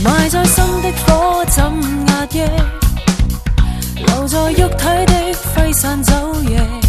埋在心的火怎壓抑？留在肉體的揮散走夜。